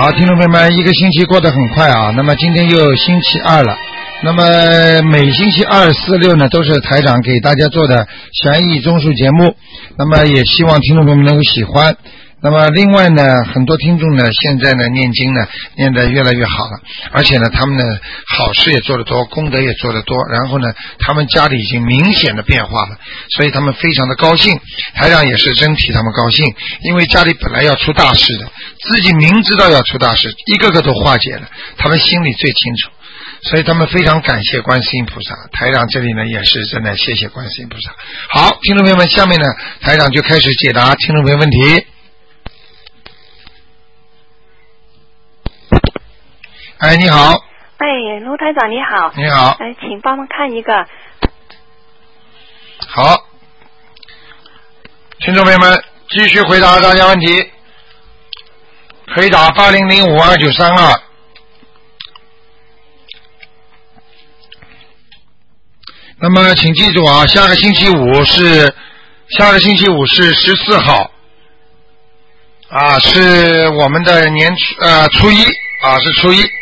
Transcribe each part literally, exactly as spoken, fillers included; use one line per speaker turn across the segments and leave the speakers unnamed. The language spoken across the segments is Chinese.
好，听众朋友们，一个星期过得很快啊，那么今天又星期二了。那么每星期二、四、六呢，都是台长给大家做的悬疑综述节目。那么也希望听众朋友们能够喜欢。那么另外呢，很多听众呢，现在呢念经呢念得越来越好了，而且呢他们呢好事也做得多，功德也做得多，然后呢他们家里已经明显的变化了，所以他们非常的高兴。台长也是真替他们高兴，因为家里本来要出大事的，自己明知道要出大事，一个个都化解了，他们心里最清楚。所以他们非常感谢观世音菩萨，台长这里呢也是真的谢谢观世音菩萨。好，听众朋友们，下面呢台长就开始解答听众朋友问题。哎，你好。
哎，卢台长你好。
你好。
哎，请帮忙看一个。
好，听众朋友们继续回答大家问题，可以打八零零五二九三二。那么请记住啊，下个星期五是下个星期五是十四号啊，是我们的年呃初一啊，是初一。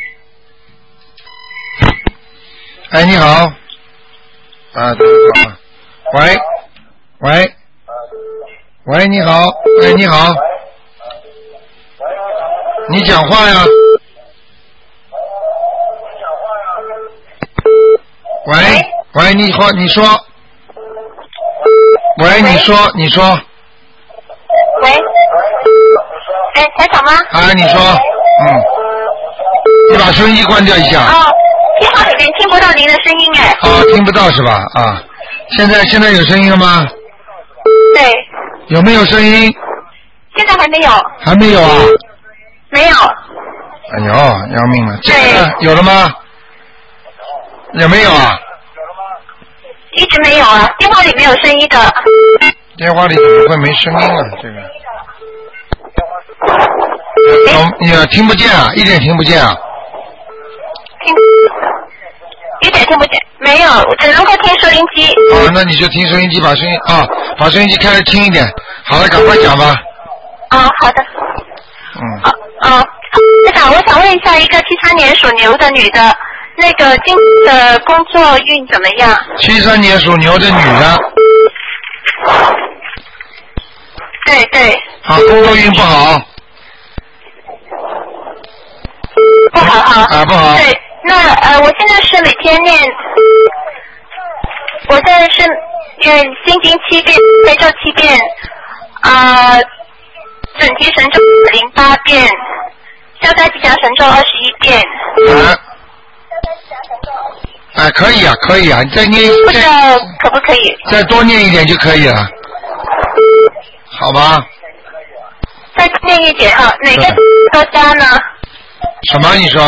哎，你好。啊，等一会儿。喂，喂，喂，你好，哎，你好，你讲话呀。喂。喂，你好，你说。喂，你说，你说。
喂。哎，台长吗？
啊，你说，嗯。你把收音机关掉一下。
哦，电话里面听不到您的声音哎。
啊，听不到是吧？啊，现在现在有声音了吗？
对。
有没有声音？
现在还没有。
还没有啊？
没有。
哎呦，要命了！这个有了吗？有没有啊？
一直没有啊，电话里没有声音的。
电话里怎么会没声音啊？这个。哦，你听不见啊？一点听不见啊？
听，一点听不见，没有，我只能够听收音机。
哦，那你就听收音机，把声音啊，把收音机开始听一点。好了，赶快讲吧。
哦，好的。
嗯。
哦哦，台长，我想问一下，一个七三年属牛的女的，那个今的工作运怎么样？
七三年属牛的女的。
对对。
好，工作运不好。
不好啊。
啊，不好。
对，那呃，我现在是每天念，我现在是念心经七遍，悲咒七遍，啊、呃，准提神咒零八遍，消灾吉祥神咒二十一遍。
啊。哎，可以啊，可以啊，你再念，
不知道可不可以？
再多念一点就可以了，好吧？
再念一点啊，哪个多加呢？
什么？你说？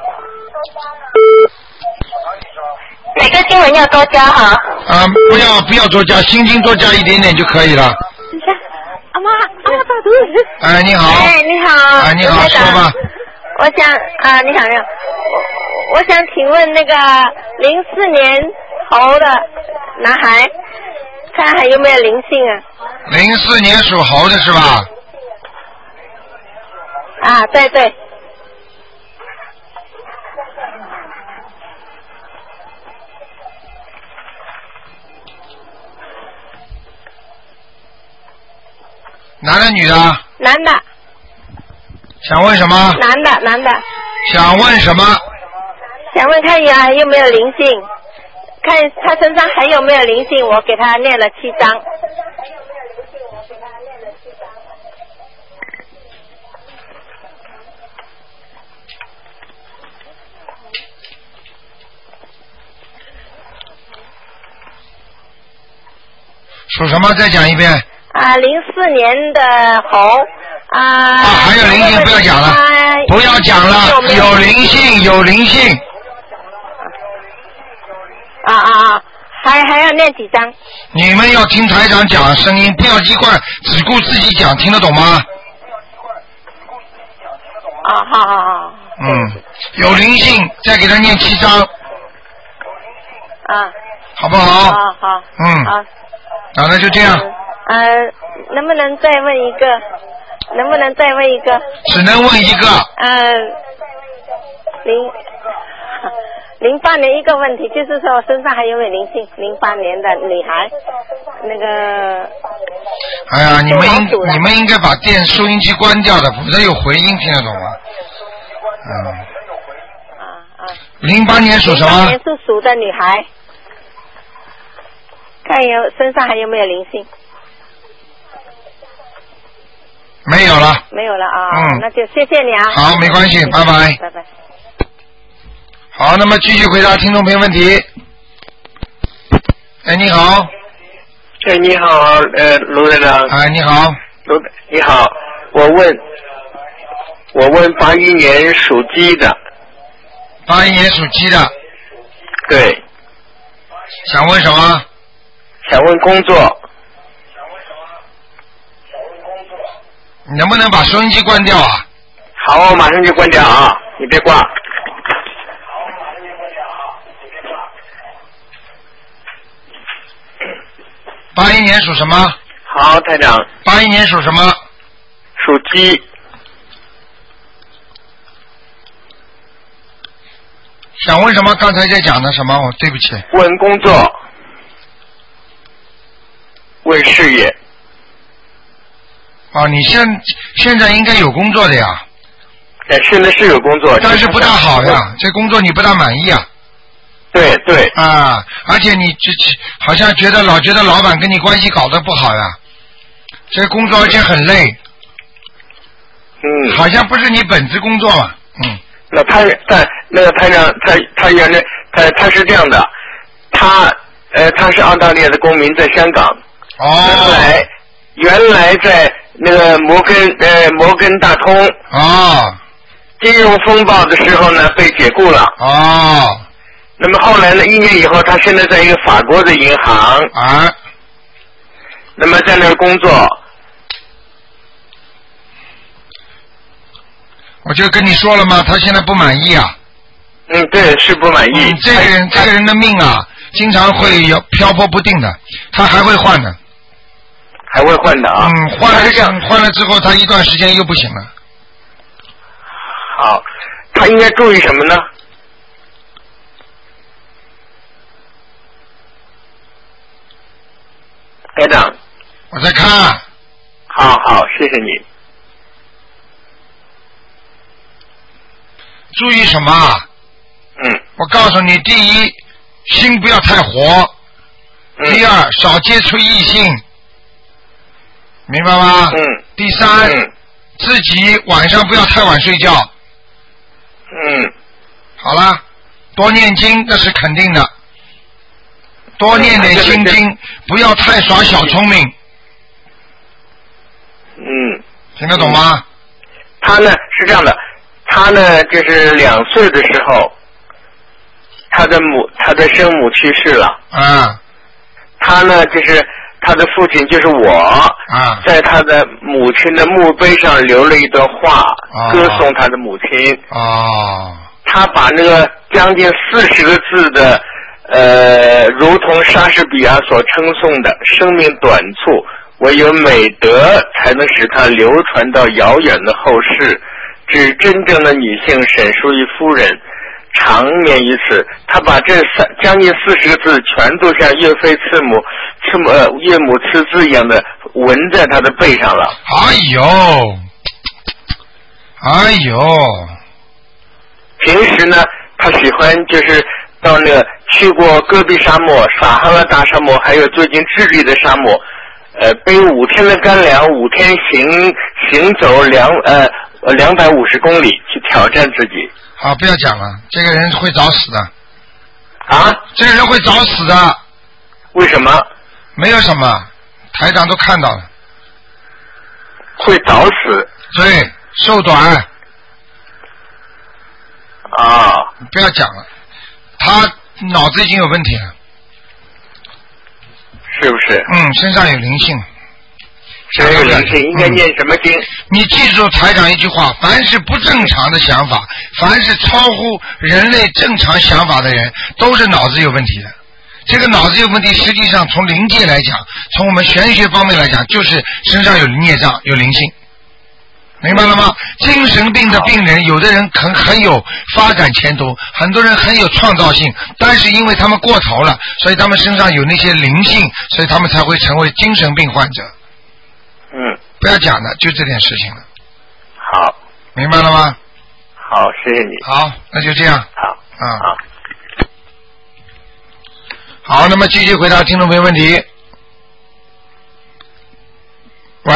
哪个经文要多加哈？
啊，不要不要多加，心经多加一点点就可以了。
阿妈，阿妈打图。
哎，你好。
哎，你好。
哎，你好，说吧。
我想啊，你好，你好，我我想请问那个零四年猴的男孩，看还有没有灵性啊？
零四年属猴的是吧？
啊，对对。
男的女的？
男的。
想问什么？
男的，男的。
想问什么？
想问看有还有没有灵性，看他身上还有没有灵性，我给他念了七章。
属什么？再讲一遍。
啊，零四年的猴啊。啊，
还有灵性，不要讲了，不要讲了，有灵性，有灵性。
啊啊啊！还还要念几张？
你们要听台长讲声音，不要一块只顾自己讲，听得懂吗？
啊，好好好。
嗯，有灵性，再给他念七章。
啊。
好不好？
好好。
嗯。
好。
好，那就这样。
呃，能不能再问一个？
能不能再问一个？
只能问一个。
嗯，零零八年一个问题，就是说身上还有没有灵性？零八年的女孩，那个。
哎呀，你们应你们应该把电收音机关掉的，否则有回音，听得懂吗？嗯。
啊啊。
零八年属什么？
零八年是属的女孩，看有身上还有没有灵性？
没有了。
没有了啊。
嗯。
那就谢谢你啊。
好，没关系，拜拜。
拜拜。
好，那么继续回答听众朋友问题。哎，你好。
哎，你好，呃，卢队长。
哎，你好。
卢，你好，我问，我问八一年属鸡的。
八一年属鸡的。
对。
想问什么？
想问工作。
你能不能把收音机关掉啊？
好，我马上就关掉啊，你别挂。
八一年属什么？
好，台长。
八一年属什么？
属鸡。
想问什么？刚才在讲的什么？我对不起。
问工作。问事业。
哦，你现现在应该有工作的呀。
哎，现在是有工作，
但是不大好呀，这工作你不大满意啊。
对对。
啊，而且你这好像觉得老觉得老板跟你关系搞得不好呀，这工作而且很累。
嗯。
好像不是你本职工作嘛，嗯。
那他他那个台长，他他原来他他是这样的，他呃他是澳大利亚的公民，在香港。
哦。
原来原来在那个摩根呃摩根大通。
哦。
金融风暴的时候呢，被解雇了。
哦。
那么后来呢？一年以后，他现在在一个法国的银行
啊，
那么在那儿工作。
我就跟你说了嘛，他现在不满意啊。
嗯，对，是不满意。
嗯、这个人，这个人的命啊，经常会有漂泊不定的，他还会换的。
还会换的啊。
嗯，换了这样，换了之后，他一段时间又不行了。
好，他应该注意什么呢？台长，
我在看。
好好，谢谢你。
注意什么？
嗯。
我告诉你，第一，心不要太活；
嗯、
第二，少接触异性，明白吗？
嗯。
第三、嗯，自己晚上不要太晚睡觉。
嗯。
好了，多念经那是肯定的。多念点心经、嗯，不要太耍小聪明。
嗯，
听得懂吗？
嗯、他呢是这样的，他呢就是两岁的时候，他的母他的生母去世了。
啊。
他呢就是他的父亲就是我，
啊，
在他的母亲的墓碑上留了一段话，
啊、
歌颂他的母亲。
哦。
他把那个将近四十个字的。呃，如同莎士比亚所称颂的生命短促，唯有美德才能使它流传到遥远的后世，指真正的女性沈淑仪夫人长眠于此。他把这三将近四十个字全都像岳飞刺母刺母呃岳母刺字一样的纹在他的背上了。
哎呦，哎呦！
平时呢，他喜欢就是到那个。去过戈壁沙漠、撒哈拉大沙漠，还有最近智利的沙漠，呃，背五天的干粮，五天行行走两呃两百五十公里去挑战自己。
好，不要讲了，这个人会早死的。
啊？
这个人会早死的。
为什么？
没有什么，台长都看到了。
会早死？
对，寿短。
啊！
不要讲了，他。脑子已经有问题了，
是不是？
嗯，身上有灵性。
身上有灵性，应该念什么经？
嗯、你记住台长一句话：凡是不正常的想法，凡是超乎人类正常想法的人，都是脑子有问题的。这个脑子有问题，实际上从灵界来讲，从我们玄学方面来讲，就是身上有孽障，有灵性。 明白了吗？精神病的病人，有的人很很有发展前途，很多人很有创造性，但是因为他们过头了，所以他们身上有那些灵性，所以他们才会成为精神病患者。
嗯。
不要讲的，就这点事情了。
好。
明白了吗？
好，谢谢你。
好，那就这样。
好。
啊。
好。
好，那么继续回答听众朋友问题。喂。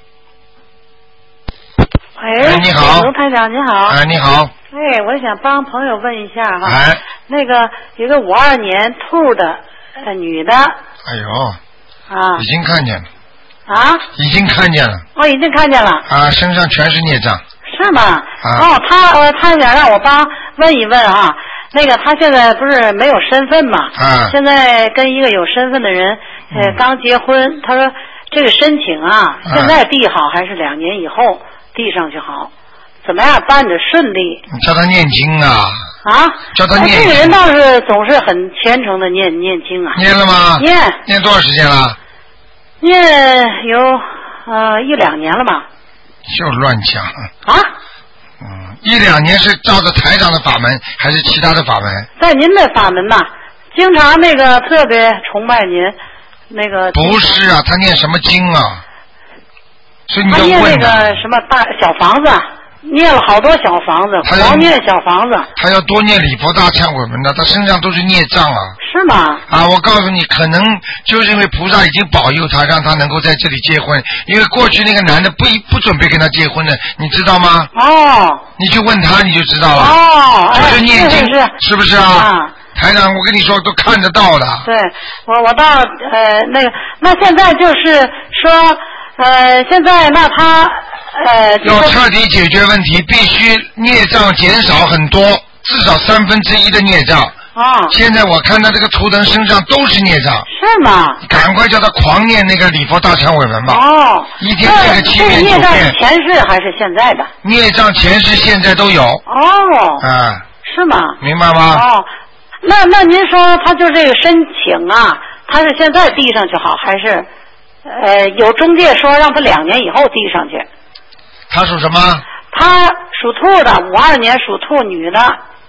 喂，
你好，
卢台长，你好。
哎，你好。
哎，我想帮朋友问一下哈。
哎。
那个一个五二年兔的呃女的。
哎呦。
啊。
已经看见了。
啊。
已经看见了。
哦，已经看见了。
啊，身上全是孽障。
是吗？
啊。
哦，他呃，他想让我帮问一问哈。那个他现在不是没有身份嘛？
啊。
现在跟一个有身份的人呃、嗯、刚结婚，他说这个申请啊，现在递好还是两年以后递上去好？怎么样办着顺利？
你叫他念经啊！
啊，
叫他念经。
这个人倒是总是很虔诚的念念经啊。
念了吗？
念。
念多少时间了？
念有呃一两年了吧。
就乱讲。
啊？
嗯，一两年是照着台长的法门，还是其他的法门？
在您的法门嘛，经常那个特别崇拜您，那个。
不是啊，他念什么经啊？所以你
要问他念那
个
什么大小房子，念了好多小房子，狂念小房子。
他要多念礼佛大忏悔文的，他身上都是孽障啊。
是吗？
啊，我告诉你，可能就是因为菩萨已经保佑他，让他能够在这里结婚。因为过去那个男的不不准备跟他结婚的，你知道吗？
哦。
你去问他，你就知道了。
哦，
就是念经，
是是
是不是啊？啊。台长，我跟你说，都看得到的。
对，我我到呃那个，那现在就是说。呃，现在那他呃
要彻底解决问题，必须孽障减少很多，至少三分之一的孽障。
啊！
现在我看他这个图腾身上都是孽障。
是吗？
赶快叫他狂念那个礼佛大忏悔文吧。
哦。
一天念个七遍九遍。
孽障前世还是现在的？
孽障前世现在都有。
哦。
啊。
是吗？
明白吗？
哦，那那您说他就这个申请啊，他是现在递上去好，还是？呃，有中介说让他两年以后递上去。
他属什么？
他属兔的，五二年属兔女的。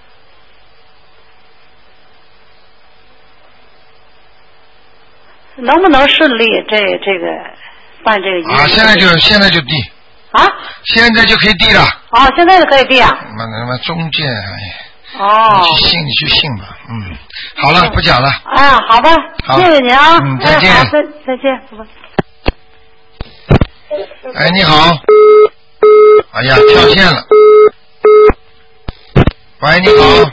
能不能顺利这这个办这个仪式？
啊，现在就现在就递。
啊？
现在就可以递了。
啊，现在就可以递啊。
那那那中介，哎。
哦。
你去信，你去信吧。嗯。好了，不讲了。
哎呀，好吧，谢谢您啊。
嗯，再见。
哎、再再见，拜拜。
哎，你好！哎呀，跳线了。喂，你好。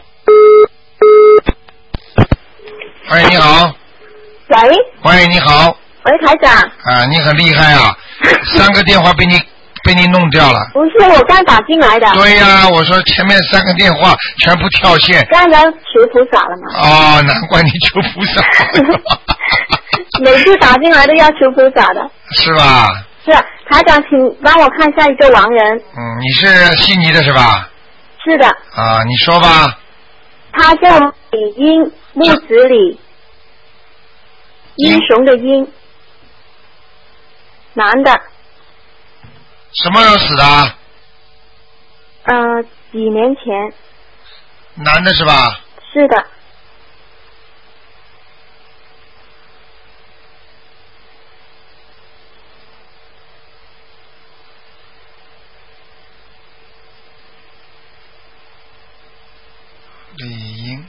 喂，你好。
喂。
喂，你好。
喂，台长。
啊，你很厉害啊！三个电话被你被你弄掉了。
不是，我刚打进来的。
对呀、啊，我说前面三个电话全部跳线。
刚才求菩萨了嘛。
哦，难怪你求菩萨。
每次打进来都要求菩萨的。
是吧？
是，台长，请帮我看下一个亡人。
嗯，你是悉尼的是吧？
是的。
啊，你说吧。
他叫李英，木子李，英雄的英，男的。
什么时候死的？
呃，几年前。
男的是吧？
是的。
李英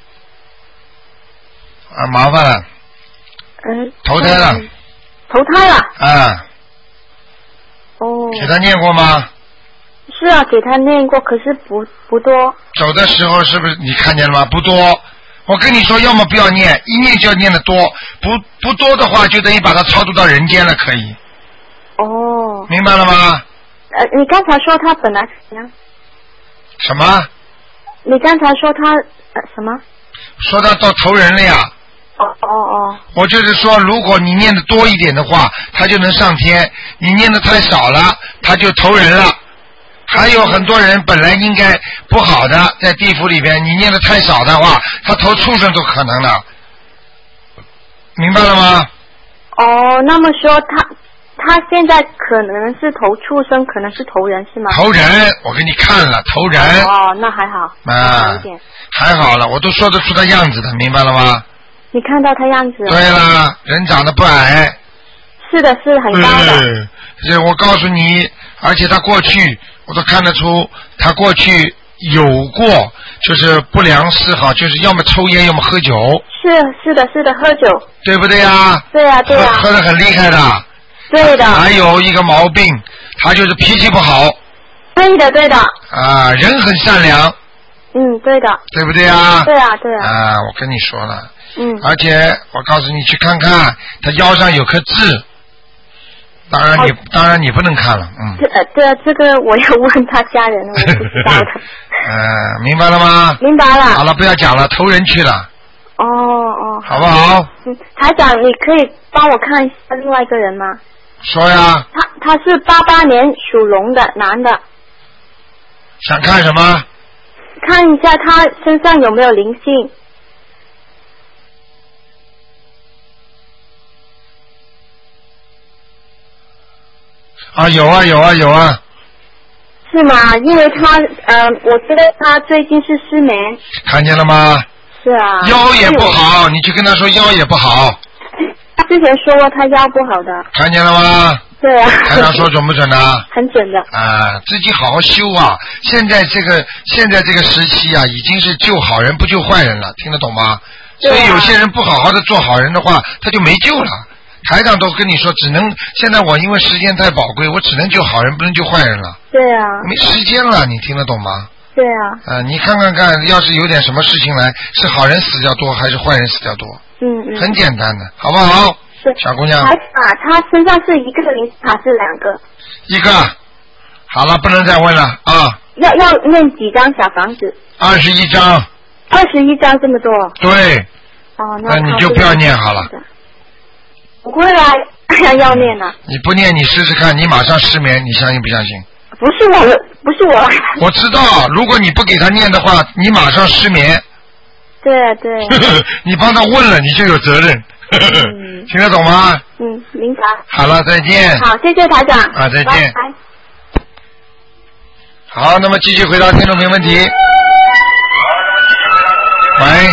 啊，麻烦了。
嗯。
投胎了。
投胎了。
啊。
哦。
给他念过吗？
是啊，给他念过，可是不不多。
走的时候是不是你看见了吗？不多。我跟你说，要么不要念，一念就要念得多，不不多的话，就等于把它超度到人间了，可以。
哦。
明白了吗？
呃，你刚才说他本来怎样？
什么？
你刚才说他呃什么？
说他到投人了呀。
哦哦哦。
我就是说，如果你念的多一点的话，他就能上天；你念的太少了，他就投人了。还有很多人本来应该不好的，在地府里边，你念的太少的话，他投畜生都可能了。明白了吗？
哦，那么说他他现在可能是投畜生，可能是投人是吗？
投人，我给你看了，投人。
哦，那还好。
啊，还好了，我都说得出他样子的，明白了吗？
你看到他样子了？
对了，人长得不矮。
是的，是很高的。
嗯，这我告诉你，而且他过去我都看得出，他过去有过就是不良嗜好，就是要么抽烟，要么喝酒。
是是的，是的，喝酒。
对不对呀？
对呀，对呀。
喝喝得很厉害的。
对的。
还有一个毛病，他就是脾气不好。
对的，对的。
啊，人很善良。
嗯，对的。
对不对啊？
对啊，对啊。
啊，我跟你说了。
嗯。
而且我告诉你，去看看他腰上有颗痣。当然你、哦、当然你不能看了，嗯。
这呃，对啊，这个我要问他家人，我不知道的。
呃，明白了吗？
明白了。
好了，不要讲了，投人去了。
哦哦。
好不好？
嗯，台长，你可以帮我看一下另外一个人吗？
说呀。
他他是八八年属龙的男的。
想看什么？
看一下他身上有没有灵性。
啊，有啊有啊有啊。
是吗？因为他呃，我知道他最近是失眠。
看见了吗？
是啊。
腰也不好，你去跟他说腰也不好。
他之前说过他腰不好的。
看见了吗？
对啊。
台长说准不准呢？
很准的。
啊，自己好好修啊！现在这个现在这个时期啊，已经是救好人不救坏人了，听得懂吗？所以有些人不好好的做好人的话，他就没救了。台长都跟你说，只能现在我因为时间太宝贵，我只能救好人，不能救坏人了。
对啊。没
时间了，你听得懂吗？
对啊。
啊，你看看看，要是有点什么事情来，是好人死掉多还是坏人死掉多？
嗯嗯。
很简单的，好不好？
是。
小姑娘。
啊，他身上是一个灵性还是两个？
一个。好了，不能再问了啊。
要要念几张小房子？
二十一张。
二十一张这么多？
对。
哦，那
那你就不要念好了。
不会啦，要念了。
你不念，你试试看，你马上失眠，你相信不相信？
不是我，不是我。
我知道，如果你不给他念的话，你马上失眠。
对对。
你帮他问了，你就有责任。嗯、听得懂吗？
嗯，明白。
好了，再见。
好，谢谢台长。
啊，再见。
拜拜。
好，那么继续回答听众朋友问题。喂。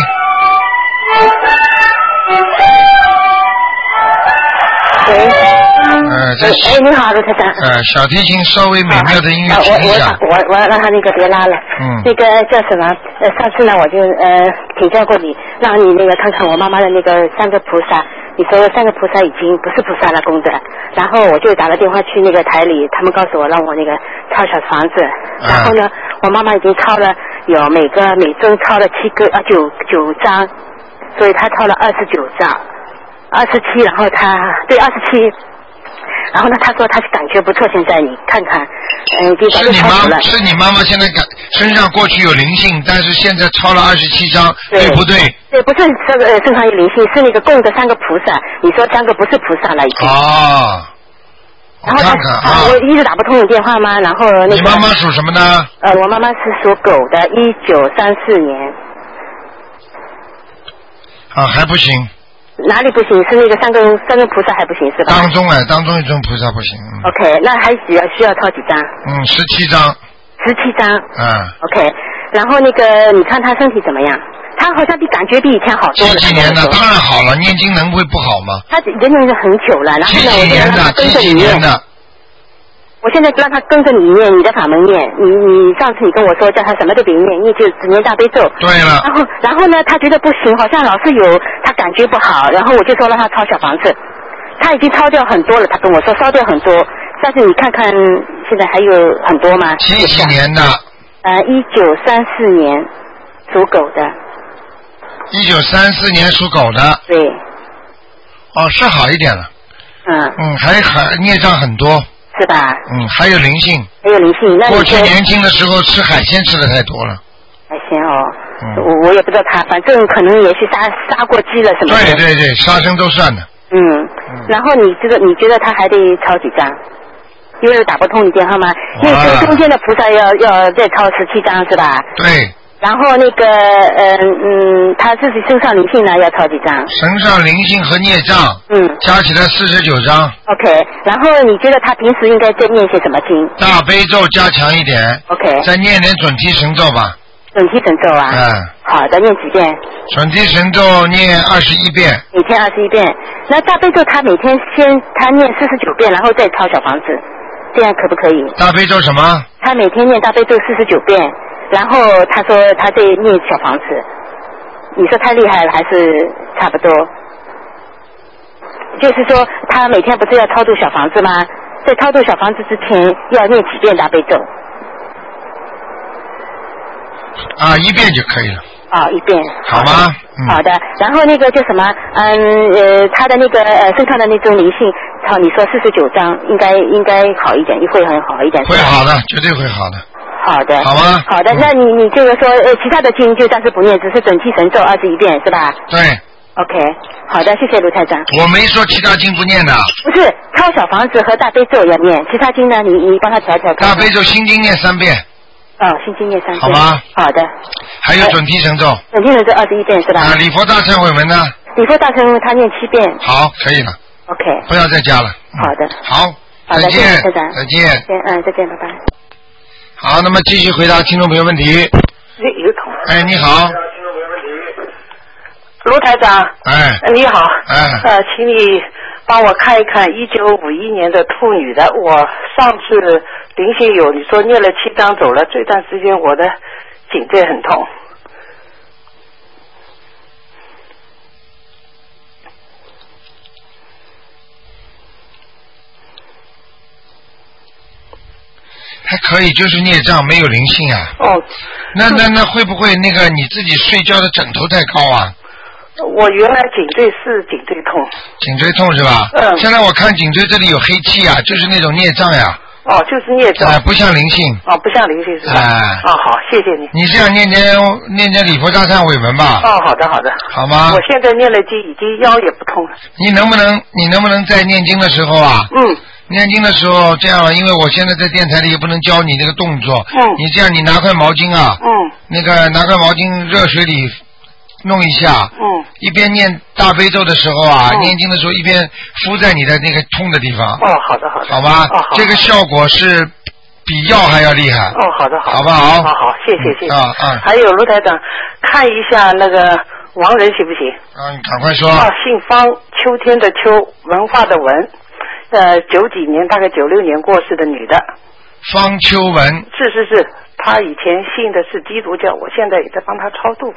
喂，
呃，这
哎，你好，卢台长。
呃，小提琴稍微美妙的音乐
停
一下。
我我我我让他那个别拉了。
嗯。
那个叫什么？呃，上次呢我就呃请教过你，让你那个看看我妈妈的那个三个菩萨，你说三个菩萨已经不是菩萨了功德，然后我就打了电话去那个台里，他们告诉我让我那个抄小房子，然后呢，我妈妈已经抄了有每个每周抄了七个啊九九张，所以她抄了二十九张。二十七，然后他对二十七，然后呢，他说他感觉不错，现在你看看，嗯，给
是你妈是你妈妈现在感身上过去有灵性，但是现在抄了二十七张，对不对？
对，不是这个身上有灵性，是那个供的三个菩萨，你说三个不是菩萨了已经。
哦。
然后他
看看啊，
我一直打不通你电话吗？然后那个。
你妈妈属什么呢？
呃，我妈妈是属狗的，一九三四年。
啊，还不行。
哪里不行？是那个三个三个菩萨还不行是吧？
当中哎，当中一尊菩萨不行。嗯、
OK， 那还需要需要抄几张？
嗯，十七张。
十七张。
嗯。
OK， 然后那个你看他身体怎么样？他好像比感觉比以前好多了。
几几年的？当然好了，念经能会不好吗？
他人念是很久了，然后呢，我就让他跟着你念。我现在让他跟着你念你的法门念，你你上次你跟我说叫他什么都别念，你就只念大悲咒。
对了。
然后然后呢，他觉得不行，好像老是有他感觉不好，然后我就说让他抄小房子，他已经抄掉很多了，他跟我说烧掉很多，但是你看看现在还有很多吗？
几几年的？
呃，一九三四年属狗的。
一九三四年属狗的。
对。
哦，是好一点了。
嗯。
嗯，还还孽障很多。
是吧？
嗯，还有灵性。
还有灵性，那
过去年轻的时候吃海鲜吃的太多了。
海鲜哦，
嗯、
我我也不知道他，反正可能也是杀杀过鸡了什么的。
对对对，杀生都算的。
嗯，嗯然后你觉得你觉得他还得抄几张？因为打不通你电话吗？因为中间的菩萨要要再抄十七张是吧？
对。
然后那个嗯嗯，他他自己身上灵性呢要抄几张？
身上灵性和孽障，
嗯，
加起来四十九张。
OK， 然后你觉得他平时应该在念些什么经？
大悲咒加强一点。
OK。
再念点准提神咒吧。
准提神咒啊。
嗯。
好的，念几遍？
准提神咒念二十一遍。
每天二十一遍。那大悲咒他每天先他念四十九遍，然后再抄小房子，这样可不可以？
大悲咒什么？
他每天念大悲咒四十九遍，然后他说他在念小房子，你说太厉害了还是差不多？就是说他每天不是要超度小房子吗？在超度小房子之前要念几遍大悲咒？
啊，一遍就可以了。
啊、哦，一遍。
好吗？
嗯、好的。然后那个叫什么？嗯呃，他的那个呃身上的那种灵性，操，你说四十九章，应该应该好一点，会很好一点。
会好的，绝对会好的。
好的。
好吗？
好的，嗯、那你你这个说呃其他的经就暂时不念，只是准提神咒二十一遍是吧？
对。
OK， 好的，谢谢卢台长。
我没说其他经不念的。
不是，抄小房子和大悲咒要念，其他经呢，你你帮他调调看。
大悲咒心经念三遍。
哦，心经念三遍。
好吗？
好的。
还有准提神咒。
准提神咒二十一遍是吧？
啊，礼佛大忏悔文呢？
礼佛大忏悔文他念七遍。
好，可以了。
OK。
不要再加了。
好的。
好。
好的，
再见。
台长。
再见。
嗯，再见，拜拜。
好，那么继续回答听众朋友问题。
有桶。
哎，你好。
卢台长。
哎。
你好。
哎。
呃，请你帮我看一看一九五一年的兔女的，我上次灵性有，你说念了七张走了，这段时间我的颈椎很痛。
还可以，就是孽障没有灵性啊。
哦。
那那那会不会那个你自己睡觉的枕头太高啊？
我原来颈椎是颈椎痛。
颈椎痛是吧？
嗯。
现在我看颈椎这里有黑气啊，就是那种孽障呀。
哦，就是孽障。
哎、呃，不像灵性。
哦，不像灵性是吧？
哎、
呃。哦，好，谢谢你。
你这样念念念念礼佛大忏悔文吧。
哦，好的好的。
好吗？
我现在念了经，已经腰也不痛了。
你能不能你能不能在念经的时候啊？
嗯。
念经的时候这样，因为我现在在电台里也不能教你那个动作。
嗯。
你这样，你拿块毛巾啊。
嗯。
那个拿块毛巾热水里弄一下。
嗯。
一边念大悲咒的时候啊，嗯、念经的时候一边敷在你的那个痛的地方。
哦，好的好的。
好吧。
哦好。
这个效果是比药还要厉害。
哦，好的好的。
好不好？
好好，谢谢谢谢。
啊啊。
还有卢台长，看一下那个王人行不行？
啊，你赶快说。
啊，姓方，秋天的秋，文化的文。呃，九几年，大概九六年过世的女的，
方秋文。
是是是，她以前信的是基督教，我现在也在帮她超度。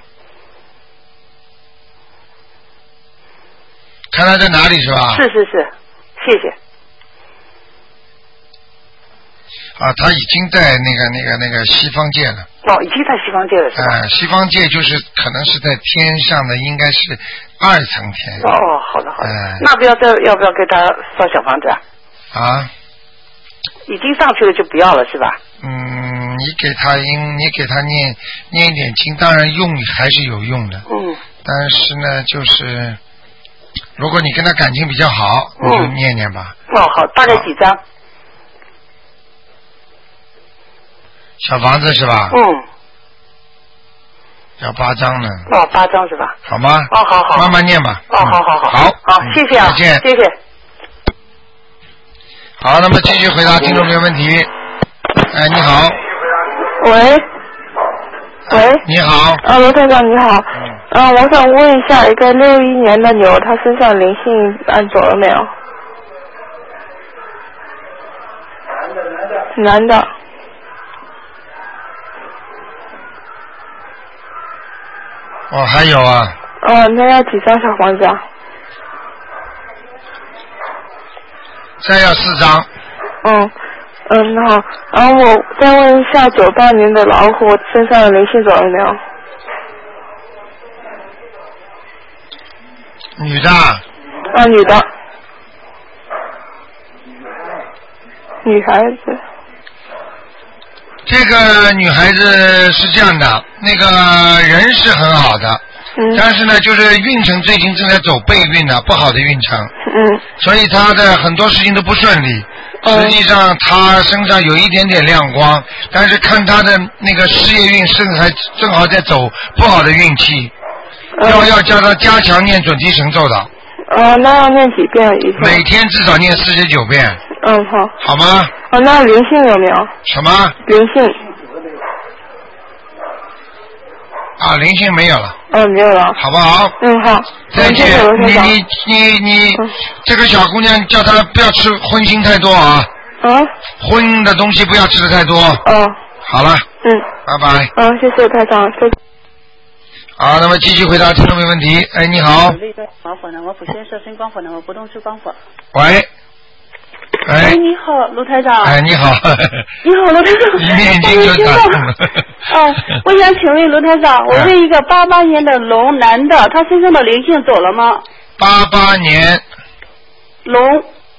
看她在哪里是吧？
是是是，谢谢。
啊，她已经在那个那个那个西方界了。
哦，已经在西方界了是吧？
呃，西方界就是可能是在天上的，应该是二层天。
哦，好的好的。
呃、
那不要再要不要给他烧小房子啊？
啊？
已经上去了就不要了是吧？
嗯，你给他应你给他念念一点经，当然用还是有用的。
嗯。
但是呢，就是如果你跟他感情比较好，你就念念吧。
嗯、哦，好，大概几张？
小房子是吧？
嗯。
要八张呢。
哦，八张是吧？
好吗？
哦，好好。
慢慢念吧。
哦，好好好。
好，
好，谢谢啊，
再见，
谢谢。
好，那么继续回答听众朋友问题。哎，你好。
喂。喂。
你好。
啊，罗台长你好。嗯。啊，我想问一下，一个六一年的牛，它身上灵性按走了没有？男的，男的。男的。
哦，还有啊。
哦，那要几张小房子啊？
再要四张。
嗯嗯，那好。然后我再问一下，九八年的老虎身上的灵性走了没有？
女的。
啊，女的。女孩子。
这个女孩子是这样的，那个人是很好的，
嗯，
但是呢，就是运程最近正在走背运呢，不好的运程，
嗯，
所以她的很多事情都不顺利。
嗯、
实际上她身上有一点点亮光，但是看她的那个事业运，甚至还正好在走不好的运气。 要要叫他加强念准提神咒的。
哦，那要念几遍一天？
每天至少念四十九遍。
嗯，好。
好吗？
哦，那灵性有没有？
什么？
灵性。
啊，灵性没有了。
嗯，没有了。
好不好？
嗯，好。
再见。你你你你，嗯、这个小姑娘叫她不要吃荤腥太多啊。
啊。
荤的东西不要吃的太多。
哦。
好了。
嗯。
拜拜。
嗯，谢谢台长，再见。
好，那么继续回答听众没问题。哎，你好。
光佛呢？我不先说声光佛呢，我不懂是光佛。
喂。哎，
你好，卢台长。
哎，你好。
你好，卢台长。
一念经就打通了。
哦，我想请问卢台长，我问一个八八年的龙男的，他身上的灵性走了吗？
八八年。
龙。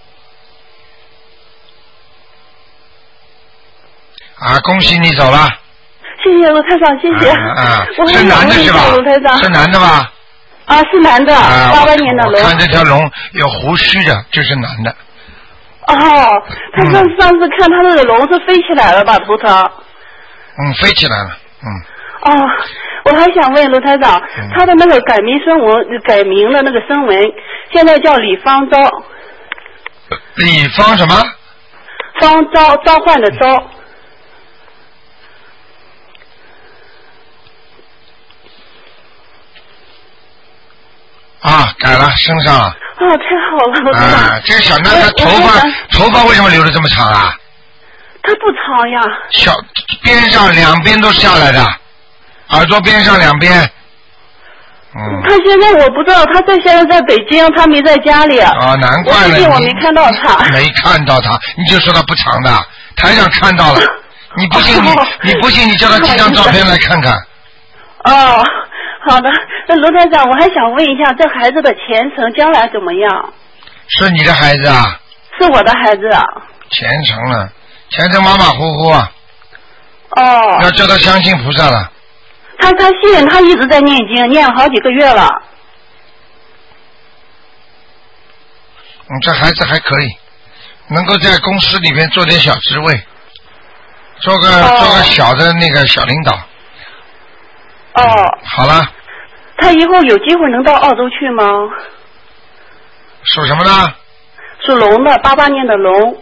啊，恭喜你走了。
谢谢卢台长，谢谢。
啊，啊
我
是男的是吧？
卢台长。
是男的吧？
啊，是男的，八八年的龙。
我看这条龙有胡须的，就是男的。
哦，他上上次看他那个龙是飞起来了吧，头上。
嗯，飞起来了，嗯。
哦，我还想问卢台长，嗯、他的那个改名声文改名的那个声文，现在叫李方昭。
李方什么？
方昭，召唤的召。
啊，改了，身上了。
哦，太好了！
啊，这个小男孩头发头发为什么留的这么长啊？
他不长呀。
小边上两边都下来的，耳朵边上两边。嗯。
他现在我不知道，他在现在在北京，他没在家里。
啊，难怪了。
最近我没看到他。
没看到他，你就说他不长的，台上看到了。你不信你你不信你叫他寄张照片来看看。
哦。好的，那卢台长，我还想问一下，这孩子的前程将来怎么样？
是你的孩子啊？
是我的孩子啊。
前程了，前程马马虎虎啊。
哦。
要叫他相信菩萨了。
他他信，他一直在念经，念好几个月了。
嗯，这孩子还可以，能够在公司里面做点小职位，做个、哦、做个小的那个小领导。
哦、嗯。
好了。
他以后有机会能到澳洲去吗？
属什么呢？
属龙的，八八年的龙。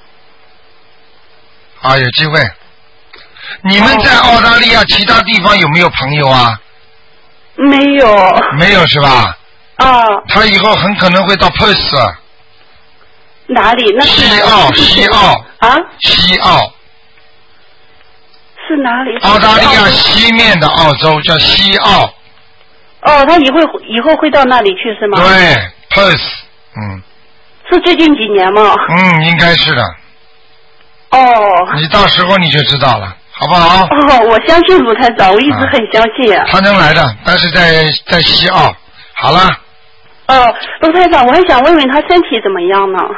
啊，有机会。你们在澳大利亚其他地方有没有朋友啊？
没有。
没有是吧？
啊。
他以后很可能会到 Perth。
哪里？那是
西澳，西澳。
啊？
西澳。
是哪里？
澳大利亚西面的澳洲叫西澳。
哦，他以后以后会到那里去是吗？
对 ，Perth， 嗯。
是最近几年吗？
嗯，应该是的。
哦。
你到时候你就知道了，好不好？
哦，我相信卢台长，我一直很相信。啊、
他能来的，但是在在西澳。好了。
哦，卢台长，我还想问问他身体怎么样呢？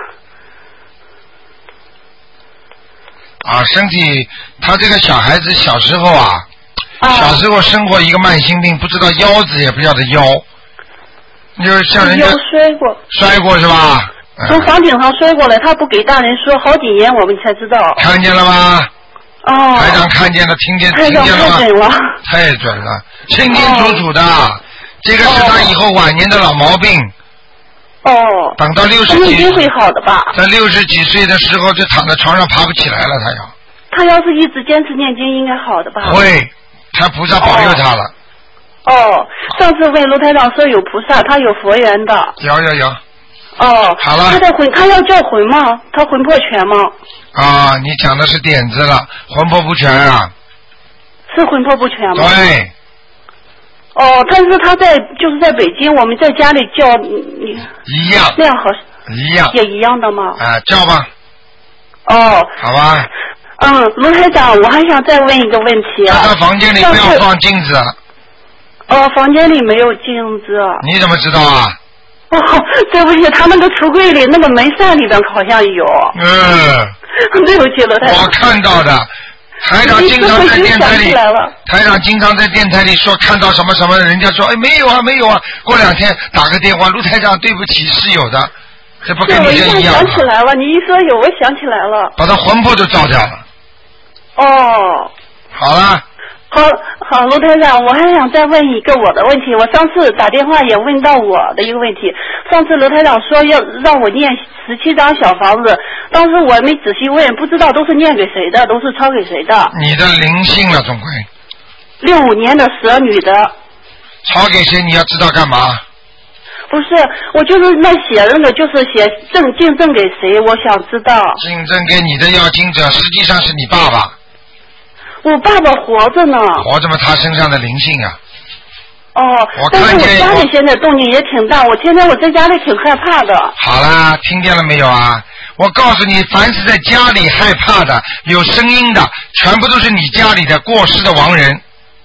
啊，身体，他这个小孩子小时候啊。啊、小时候生过一个慢性病，不知道腰子也不叫的腰，就是像人家
腰摔过，
摔过是吧？
从房顶上摔过来，他不给大人说，好几年我们才知道。
看见了吗？
哦。
台长看见了，听见听见了吗？
太准了，
太准了，清清楚楚的。哦、这个是他以后晚年的老毛病。
哦。
等到六十几，
一定会好的吧？
在六十几岁的时候，就躺在床上爬不起来了，他要。
他要是一直坚持念经，应该好的吧？
会。他菩萨保佑他了。
哦，哦上次问卢台长说有菩萨，他有佛缘的。
有有有。
哦。
好了。
他的魂，他要叫魂吗？他魂魄全吗？
啊，你讲的是点子了，魂魄不全啊。
是魂魄不全吗？
对。
哦，但是他在就是在北京，我们在家里叫你。
一样。
那样好。
一样。
也一样的吗？
啊，叫吧。
哦。
好吧。
嗯，卢台长，我还想再问一个问题啊。
在房间里不要放镜子。
哦，房间里没有镜子。
你怎么知道啊？
哦，对不起，他那个橱柜里那个门扇里边好像有。
嗯。
对不起，卢台长。
我看到的，台长经常在电台里，台长经常在电台里说看到什么什么，人家说哎没有啊没有啊，过两天打个电话，卢台长对不起是有的，这不跟你这一样吗？
我想起来了，你一说有，我想起来了。
把他魂魄都照掉了。
哦，
好了。
好，好，卢台长，我还想再问一个我的问题。我上次打电话也问到我的一个问题。上次卢台长说要让我念十七张小房子，当时我没仔细问，不知道都是念给谁的，都是抄给谁的。
你的灵性了，总归。
六五年的蛇女的。
抄给谁？你要知道干嘛？
不是，我就是那写那个，就是写赠敬赠给谁，我想知道。
敬赠给你的要经者，实际上是你爸爸。
我爸爸活着呢。
活着吗？他身上的灵性啊。
哦，但是我家里现在动静也挺大，我天天我在家里挺害怕的。
好啦，听见了没有啊？我告诉你，凡是在家里害怕的、有声音的，全部都是你家里的过世的亡人。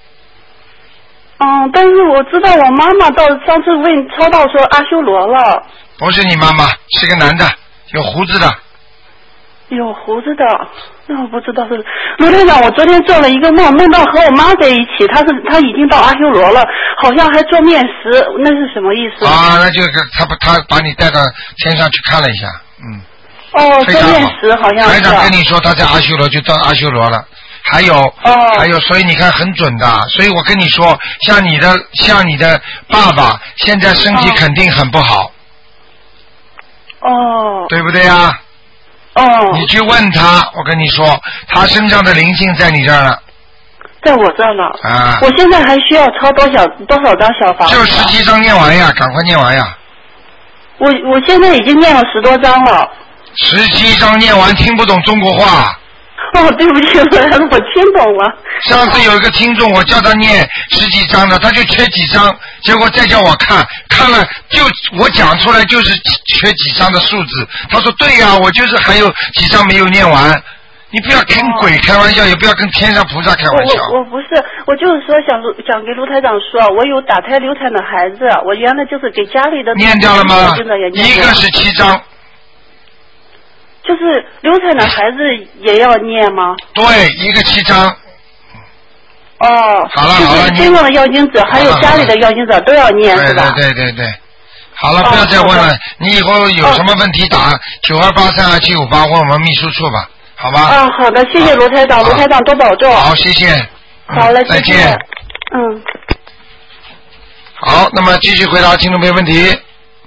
嗯，但是我知道我妈妈到上次问抄到说阿修罗了。
不是你妈妈，是个男的，有胡子的。
有胡子的，那我不知道是卢队长。我昨天做了一个梦，梦到和我妈在一起，她是她已经到阿修罗了，好像还做面食，那是什么意思？
啊，那就是他把他把你带到天上去看了一下，嗯。
哦，做面食好像是。
台长跟你说他在阿修罗就到阿修罗了，还有，
哦、
还有，所以你看很准的，所以我跟你说，像你的像你的爸爸现在身体肯定很不好。
哦。
对不对呀？
哦，
你去问他，我跟你说，他身上的灵性在你这儿了，
在我这儿呢。
啊，
我现在还需要抄多少多少张小房子？
就十七张念完呀，赶快念完呀。
我我现在已经念了十多张了。
十七张念完，听不懂中国话。
哦，对不起，我听懂了。
上次有一个听众，我叫他念十几张的，他就缺几张，结果再叫我看，看了就我讲出来就是缺几张的数字。他说对呀、啊，我就是还有几张没有念完。你不要跟鬼开玩笑，也不要跟天上菩萨开玩笑。
我我不是，我就是说想想给卢台长说，我有打胎流产的孩子，我原来就是给家里的
念掉了吗？一个是七张。
就是流产的孩子也要念吗？
对，一个七张。
哦，
好了好了，
就是身上的要经者还有家里的要经者都要念是吧？
对对对对，好了，不要再问了。你以后有什么问题打九二八三二七五八问我们秘书处吧，好吧？
啊，好的，谢谢卢台长，卢台长多保重。
好，谢谢。
好嘞，
再见。
嗯。
好，那么继续回答听众朋友问题。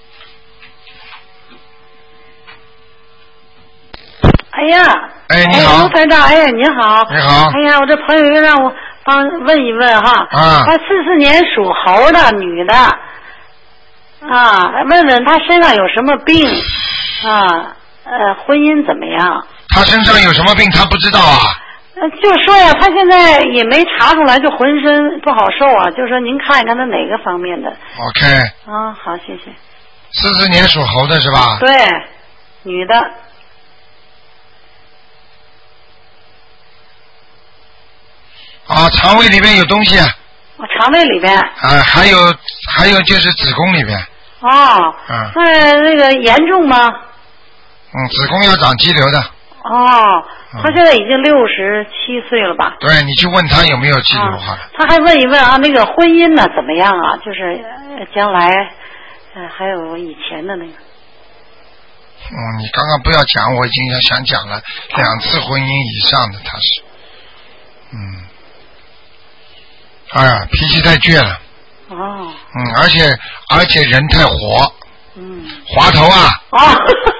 哎呀，
哎，你好，
卢台长，哎，你好，
你好，
哎呀，我这朋友又让我帮问一问哈，
啊，
她四四年属猴的女的，啊，问问她身上有什么病，啊，呃，婚姻怎么样？
她身上有什么病？她不知道啊。
呃，就说呀，她现在也没查出来，就浑身不好受啊，就说您看一看她哪个方面的。
OK。
啊，好，谢谢。
四四年属猴的是吧？
对，女的。
啊，肠胃里面有东西。
我肠胃里边。
啊，还有还有就是子宫里边。
哦。
嗯。
那那个严重吗？
嗯，子宫要长肌瘤的。
哦，他现在已经六十七岁了吧？
对，你去问他有没有肌瘤好了。
他还问一问啊，那个婚姻呢怎么样啊？就是呃将来，呃还有以前的那个。
嗯，你刚刚不要讲，我已经要想讲了，两次婚姻以上的他是，嗯，哎呀，脾气太倔了。
哦。
嗯，而且而且人太活。
嗯。
滑头啊。
哦。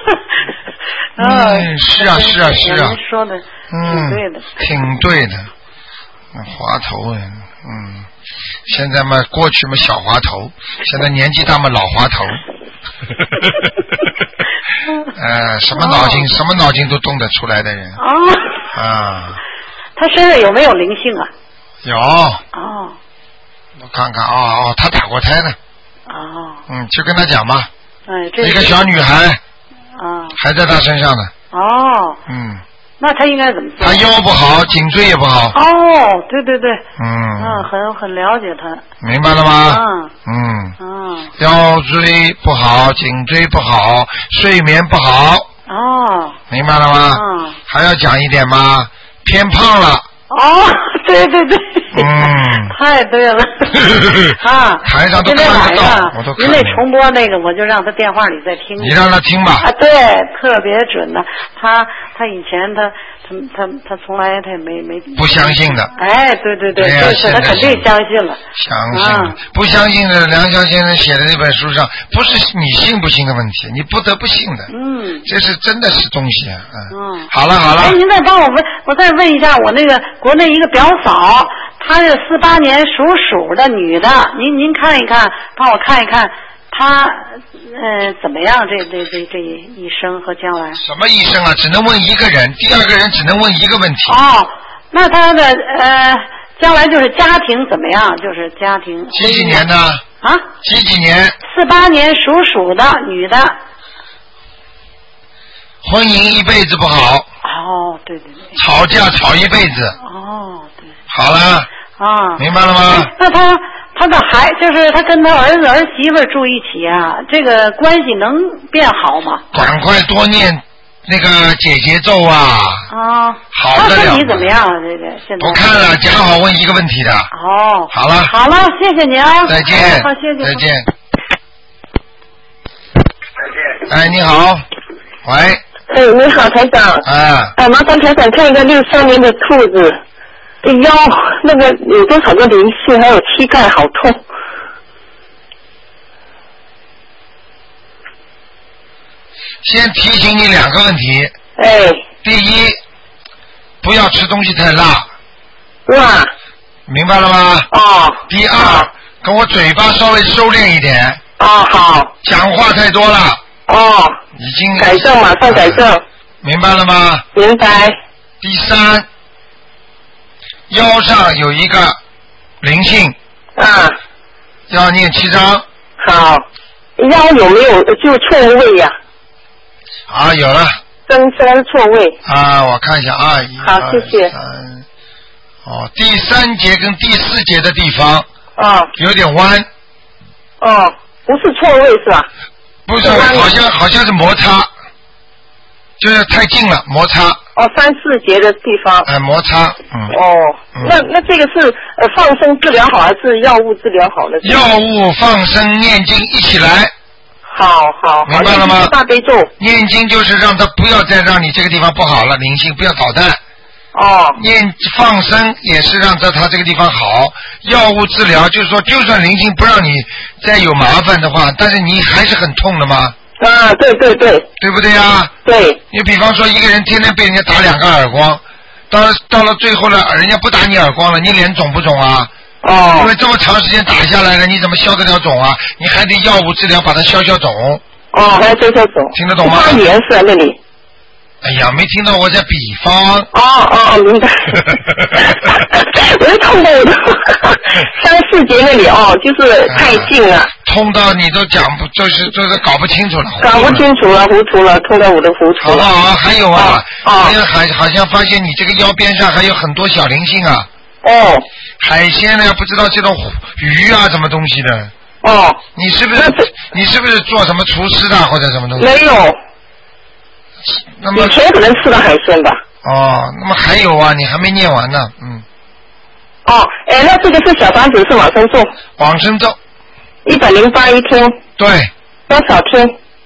嗯，是啊是啊是啊。
说的挺对的。
嗯，挺对的。滑头啊，嗯，现在嘛，过去嘛小滑头，现在年纪大嘛老滑头。呃，什么脑筋、哦、什么脑筋都动得出来的人。
哦。
啊。
他身上有没有灵性啊？
有。
哦。
我看看，哦哦，他打过胎呢。
哦。
嗯，就跟他讲吧。
哎，这
一个小女孩。
啊。
还在他身上呢。
哦。
嗯。
那他应该怎么做？
他腰不好，颈椎也不好。
哦，对对对。
嗯。
嗯，很很了解他。
明白了吗？
嗯。
嗯。
嗯。
腰椎不好，颈椎不好，睡眠不好。
哦。
明白了吗？
嗯。
还要讲一点吗？偏胖了。
哦，对对对。
嗯，
太对了啊！
台上都
今天
看得到
晚上
我都看
您那重播那个，我就让他电话里再听。
你让他听吧。
啊，对，特别准的。他他以前他他他他从来他也没没
不相信的。
哎，对对对，
对呀
这次他肯定相信了。
相信、
啊，
不相信的梁霄先生写的那本书上，不是你信不信的问题，你不得不信的。
嗯，
这是真的是东西啊。嗯。
嗯，
好了好了。
哎，您再帮我问，我再问一下，我那个国内一个表嫂，她是四八年属鼠的女的，您您看一看，帮我看一看，她呃怎么样？这这这这一生和将来？
什么医生啊？只能问一个人，第二个人只能问一个问题。
哦，那她的呃将来就是家庭怎么样？就是家庭。
几几年的？
啊？
几几年？
四八年属鼠的女的。
婚姻一辈子不好。
哦，对对对。
吵架吵一辈子。
哦，对。
好了。
啊。
明白了吗？
那他他的孩就是他跟他儿子儿媳妇住一起啊，这个关系能变好吗？
赶快多念那个姐姐咒啊。
啊。
好的了。
他身体怎么样啊？这个现在。
不看了，讲好问一个问题的。
哦。
好了。
好了，谢谢您啊。
再见。
好，谢谢。
再见。哎，你好。喂。
哎，你好，台长。
啊。
啊，麻烦台长看一个六三年的兔子，腰那个有多少个灵性，还有膝盖好痛。
先提醒你两个问题。
哎。
第一，不要吃东西太辣。
辣。
明白了吗？
哦。
第二，跟我嘴巴稍微收敛一点。
哦，好。
讲话太多了。
哦。
已经
改正，马上改正。呃、
明白了吗？
明白。
第三，腰上有一个灵性。
啊。
要念七张。
好。腰有没有就错位呀、
啊？啊，有了。
增生错位。
啊，我看一下啊。
好，谢谢。
三。哦，第三节跟第四节的地方。
哦。
有点弯。
哦，不是错位是吧？
不是，好像好像是摩擦，就是太近了，摩擦。
哦，三四节的地方。
哎，摩擦，嗯。
哦，嗯、那那这个是呃放生治疗好还是药物治疗好呢？
药物、放生、念经一起来。
好好，
明白了吗？
大悲咒。
念经就是让他不要再让你这个地方不好了，灵性不要捣蛋。
哦。
念放生也是让他他这个地方好，药物治疗就是说，就算灵性不让你再有麻烦的话，但是你还是很痛的吗？
啊，对对对。
对不对啊？
对。
你比方说一个人天天被人家打两个耳光，到了到了最后了，人家不打你耳光了，你脸肿不肿啊？
哦。
因为这么长时间打下来了，你怎么消得了肿啊？你还得药物治疗把它消消肿。
哦，还要消消肿。
听得懂吗？
发炎是在那里。
哎呀，没听到我在比方。
哦哦，明白。我就痛到我的三四节那里哦，就是太近了。
痛到你都讲不，就是就是搞不清楚了。
搞不清楚了，糊涂了，痛到我的糊涂了。
好好，还有啊，
哦、
好像还好像发现你这个腰边上还有很多小灵性啊。
哦。海
鲜呢？不知道这种鱼啊，什么东西的。
哦。
你是不是你是不是做什么厨师的或者什么东西？
没有。
那么
以前可能吃的海鲜吧。
哦，那么还有啊，你还没念完呢，嗯。
哦，哎，那这个是小房子是往生咒。
往生咒。
一百零八一天。
对。
多少天？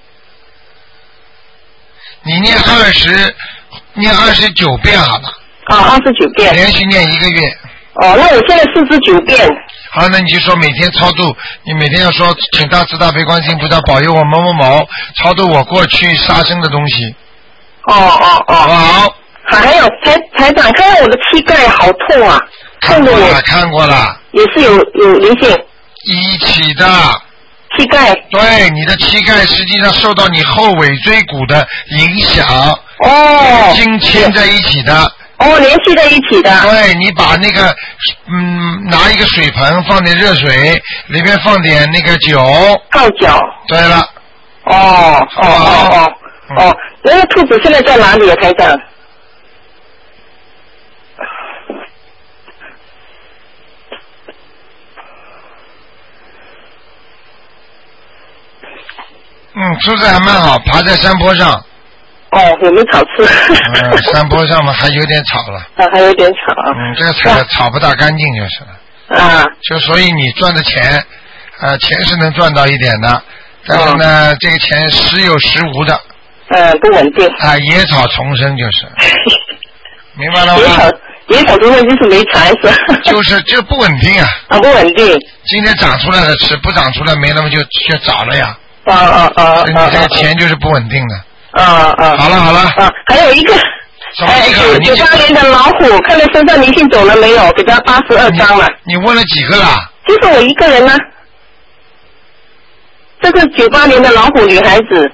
你念二十，念二十九遍好了。
啊、哦，二十九遍。
连续念一个月。
哦，那我现在四十九遍。
好，那你就说每天超度，你每天要说，请大慈大悲观世音菩萨保佑我某某某超度我过去杀生的东西。
哦哦哦。
好。
还有台台长，看看我的膝盖好痛啊！
看过了，看过了。
也是有有灵性。
一起的。
膝盖。
对，你的膝盖实际上受到你后尾椎骨的影响。
哦。
筋牵在一起的。
哦，联系在一起的。
对，你把那个嗯，拿一个水盆，放点热水，里面放点那个酒。
泡脚。
对了。
哦哦哦哦哦，那个兔子现在在哪里啊，台长？
嗯，兔子还蛮好，爬在山坡上。
哦，有没有草吃？
嗯，山坡上嘛还有点草了。
啊，还有点草。
嗯，这个草草不大干净就是了。
啊。
就所以你赚的钱，呃，钱是能赚到一点的，但是呢，哦、这个钱时有时无的。
嗯，不稳定。
啊，野草丛生就是。明白了吗？
野草，野草丛生就是没财是吧？
就是就不稳定啊。
啊，不稳定。
今天长出来的吃，不长出来没，那么就就找了呀。
啊啊啊！
所以你这个钱就是不稳定的。
啊啊！
好了好了。
啊，还有一个。
什么一个？
九八年的老虎，看他身上灵性走了没有？给他八十二张了。
你问了几个啦？
就是我一个人呢。这是九八年的老虎女孩子。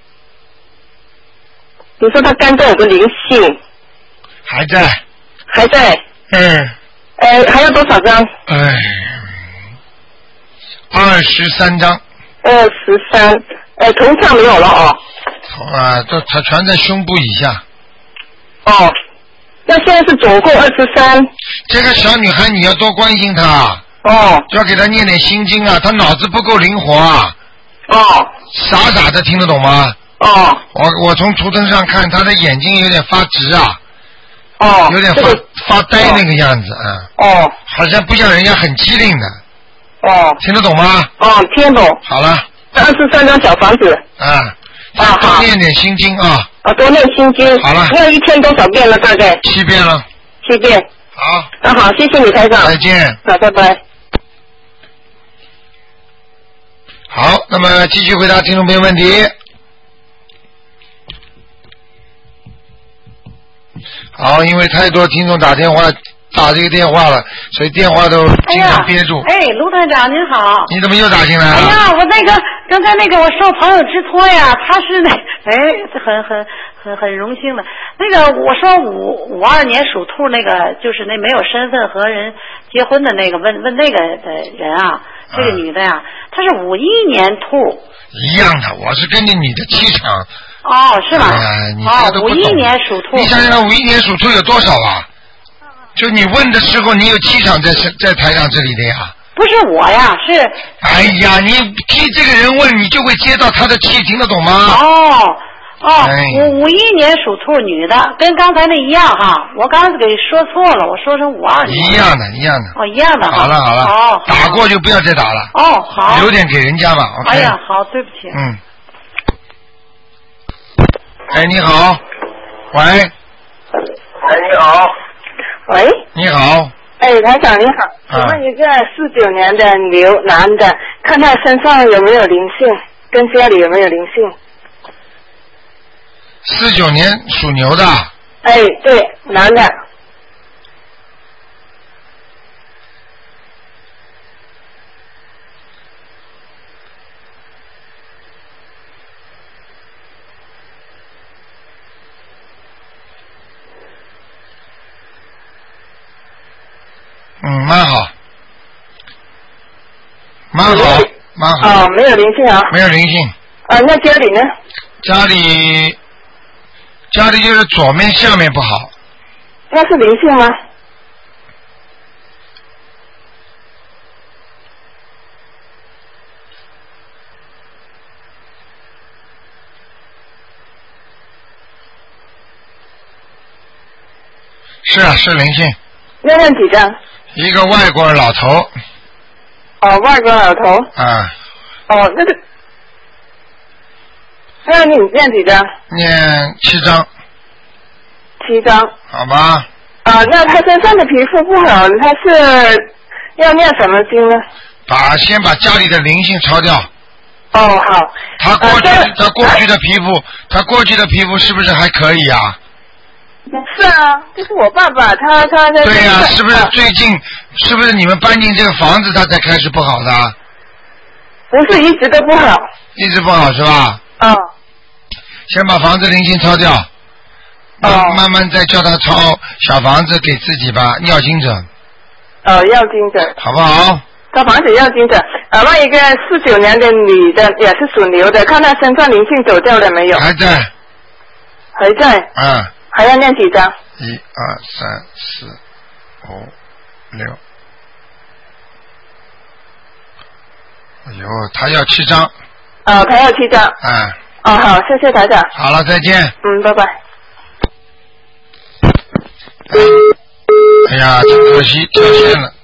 你说她肝脏有个灵性。
还在。
还在。
嗯。
呃，还要多少张？
哎，二十三张。
二十三，呃，头上没有了哦。
头啊，都它全在胸部以下。
哦，那现在是总共二十三。
这个小女孩你要多关心她。
哦。
就要给她念点心经啊，她脑子不够灵活啊。
哦。
傻傻的听得懂吗？
哦。
我我从图腾上看，她的眼睛有点发直啊。
哦。
有点发、这个、发呆那个样子啊。
哦。
好像不像人家很机灵的。
哦。
听得懂吗？
哦，听得懂。
好了。
二十三张小房子。
啊。啊，多念点心经啊！
啊，多念心经。
好了。
那一天多少遍了？大概？
七遍了。
七遍。
好。
那好，谢谢你，台长。
再见。
好，拜拜。
好，那么继续回答听众朋友问题。好，因为太多听众打电话打这个电话了，所以电话都经常憋住。
哎，卢台长您好。
你怎么又打进来了？
哎呀，我那个刚才那个我受朋友之托呀，他是那哎很很很很荣幸的。那个我说五五二年属兔那个就是那没有身份和人结婚的那个问问那个的人啊，这个女的呀，她是五一年兔。
一样的，我是根据你的气场。
哦，是吗？
哎呀，你
哦，
都不懂。
五一年属兔。
你想想，五一年属兔有多少啊？就你问的时候，你有气场在在台上这里的呀？
不是我呀，是。
哎呀，你替这个人问，你就会接到他的气，听得懂吗？
哦哦，
哎、
五五一年属兔女的，跟刚才那一样哈，我刚才给说错了，我说成五二年。
一样的，一样的。
哦，一样的。
好了好了。
哦。
打过就不要再打了。
哦，好。
留点给人家吧。
哎呀，好，对不起。
嗯。哎，你好。喂。哎，
你好。
喂。
你好。
哎，台长你好，请问一个四九年的牛男的，看他身上有没有灵性，跟家里有没有灵性？
四九年属牛的。
哎，对，男的。
嗯，蛮好，蛮好，蛮好。
哦，没有灵性啊。
没有灵性。
啊，那家里呢？
家里，家里就是左面下面不好。
那是灵性吗？
是啊，是灵性。
要念几张？
一个外国老头。
哦，外国老头。
啊。
哦，那个，那要你念几张？
念七张。
七张。
好吧。
啊，那他身上的皮肤不好，他是要念什么经呢？
把先把家里的灵性抄掉。
哦，好。
他过去，啊、他过去的皮肤，啊、他过去的皮肤是不是还可以啊？
是啊，就是我爸爸，他他在。
对呀、啊，是不是最近？是不是你们搬进这个房子，他才开始不好的？
不是，一直都不好。
一直不好是吧？
嗯。
先把房子灵性抄掉，慢、
哦、
慢慢再叫他抄小房子给自己吧，要经者。
哦，要经者。
好不好？
小房子要经者。啊，问一个四九年的女的，也是属牛的，看她身上灵性走掉了没有？
还在。
还在。
嗯。
还要念几张？
一二三四五六。哎呦，他要七张。
啊，他要七张。
哎。
啊，好，谢谢台长。
好了，再见。
嗯，拜拜。
哎呀，真可惜，跳线了。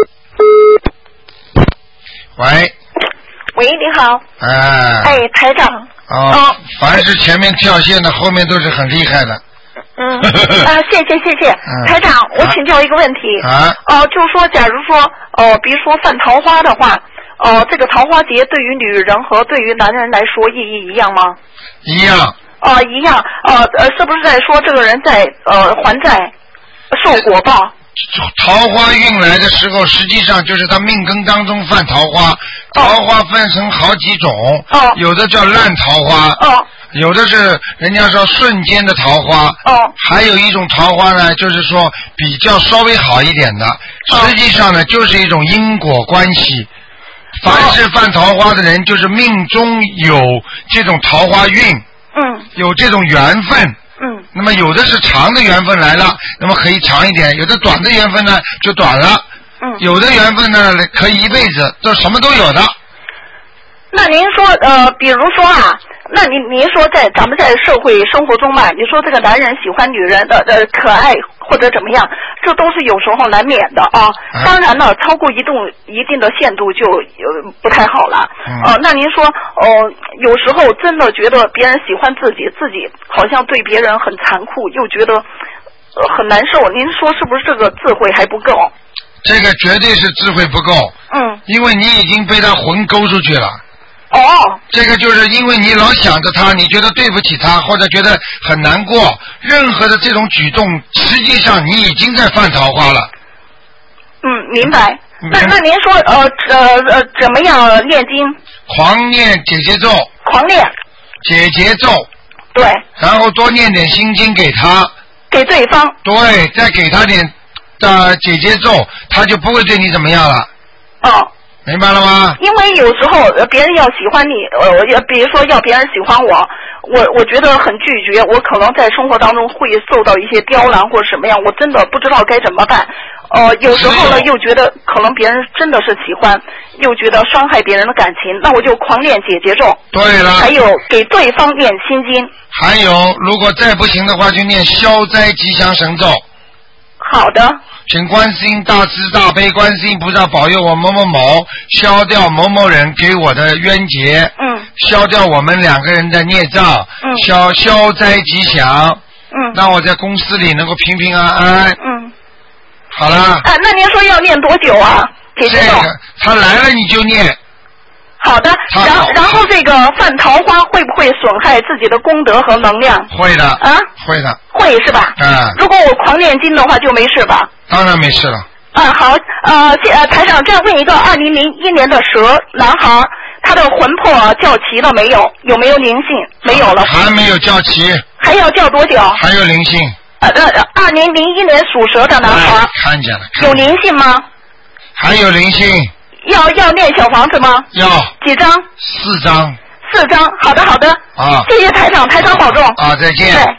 喂。
喂，你好。
哎。
哎，台长。
哦。哦凡是前面跳线的，后面都是很厉害的。
嗯。啊，谢谢谢谢，
嗯、
台长，我请教一个问题。
啊。
哦、呃，就是说，假如说，哦、呃，比如说犯桃花的话，哦、呃，这个桃花劫对于女人和对于男人来说意义一样吗？
一样。
哦、呃，一样。呃呃，是不是在说这个人在呃还债？受果报。
桃花运来的时候，实际上就是他命根当中犯桃花。桃花分成好几种，
哦、
有的叫烂桃花，
哦、
有的是人家说瞬间的桃花，
哦、
还有一种桃花呢，就是说比较稍微好一点的。实际上呢，就是一种因果关系。凡是犯桃花的人，就是命中有这种桃花运，
嗯，
有这种缘分。
嗯，
那么有的是长的缘分来了，那么可以长一点；有的短的缘分呢就短了。
嗯，有
的缘分呢可以一辈子，都什么都有的。
那您说呃，比如说啊，那您您说在咱们在社会生活中吧，你说这个男人喜欢女人的呃可爱或者怎么样，这都是有时候难免的啊。啊当然了，超过一定一定的限度就呃不太好了。嗯、呃，那您说哦、呃，有时候真的觉得别人喜欢自己，自己好像对别人很残酷，又觉得呃很难受。您说是不是这个智慧还不够？
这个绝对是智慧不够。
嗯。因
为你已经被他魂勾出去了。
哦，
这个就是因为你老想着他，你觉得对不起他，或者觉得很难过，任何的这种举动，实际上你已经在犯桃花了。
嗯，明白。那那您说呃呃呃怎么样念经？
狂念解结咒。
狂念。
解结咒。
对。
然后多念点心经给他。
给对方。
对，再给他点呃解结咒，他就不会对你怎么样了。
哦。
明白了吗？
因为有时候别人要喜欢你，呃，比如说要别人喜欢我，我我觉得很拒绝，我可能在生活当中会受到一些刁难或者什么样，我真的不知道该怎么办。呃，有时候呢又觉得可能别人真的是喜欢，又觉得伤害别人的感情，那我就狂念解结咒。
对了。
还有给对方念心经。
还有，如果再不行的话，就念消灾吉祥神咒。
好的。
请观世音大慈大悲观世音菩萨保佑我某某某消掉某某人给我的冤结，
嗯，
消掉我们两个人的孽障，
嗯，
消消灾吉祥，
嗯，
让我在公司里能够平平安安，
嗯，
好了。
啊，那您说要念多久啊？这
个他来了你就念。
好的，然后然后这个犯桃花会不会损害自己的功德和能量？
会的。
啊？
会的。
会是吧？
嗯。
如果我狂念经的话就没事吧？
当然没事了。
啊，好，呃，呃，台长，再问一个，二零零一年的蛇男孩，他的魂魄叫齐了没有？有没有灵性？没有了。
还没有叫齐。
还要叫多久？
还有灵性。
呃呃，二零零一年属蛇的男孩。
哎、看见了。看见了
有灵性吗？
还有灵性。
要要念小房子吗？
要。
几张？
四张。
四张，好的好的。
啊。
谢谢台长，台长保重。
啊，再见。
对。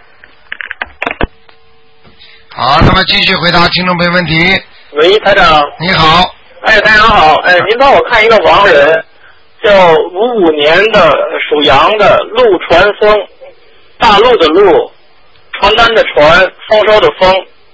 好，那么继续回答听众朋友问题。
喂，台长。
你好。
哎，台长好。哎，您帮我看一个亡人，叫五五年的属羊的陆传风，大陆的陆，传单的传，丰收的丰。